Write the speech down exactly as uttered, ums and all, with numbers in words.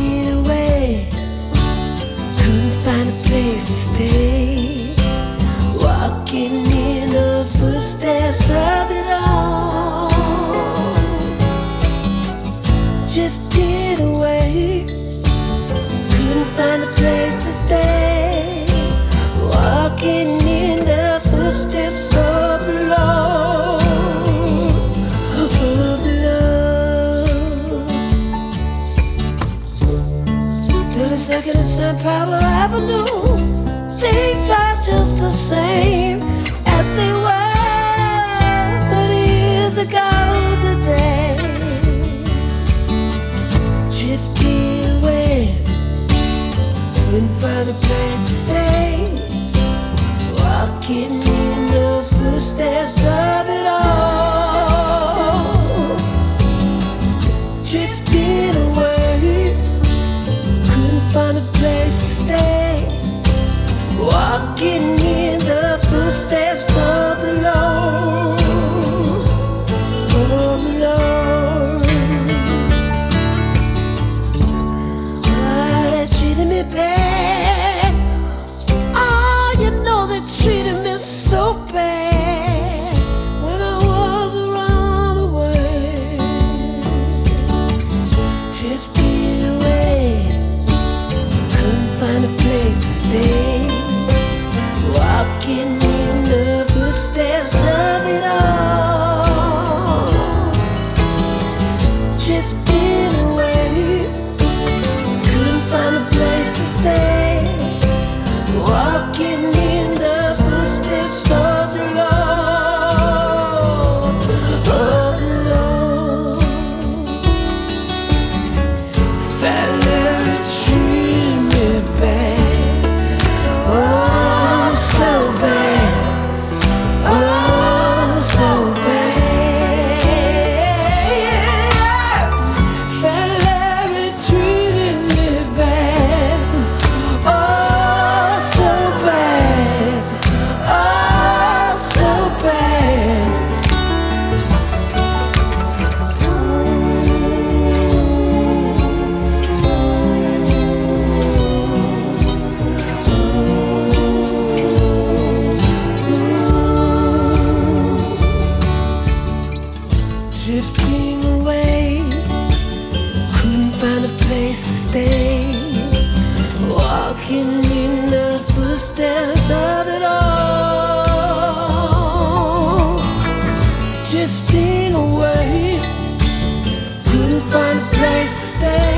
Drifting away, couldn't find a place to stay. Walking in the footsteps of it all. Drifting away, couldn't find a place to stay. Walking in the footsteps of the Lord, of the Lord. thirty-second and Saint Pablo Avenue, things are just the same as they were thirty years ago today. Drifting away, couldn't find a place to stay. Walking in the footsteps of it all. Drifting away, couldn't find a place to stay. Walking in the footsteps of the Lord, of the Lord. Ah, they treated me bad. Oh, you know they treated me so bad when I was a runaway. Drifting away, couldn't find a place to stay. Walking in the footsteps of it all. Drifting away, couldn't find a place to stay. Walking in the footsteps of the Lord, of the Lord. Fella treated me bad, oh so bad, oh so bad. Fella treated me bad, oh so bad, oh so bad. Drifting away, couldn't find a place to stay. Walking in the footsteps of it all. Drifting away, couldn't find a place to stay.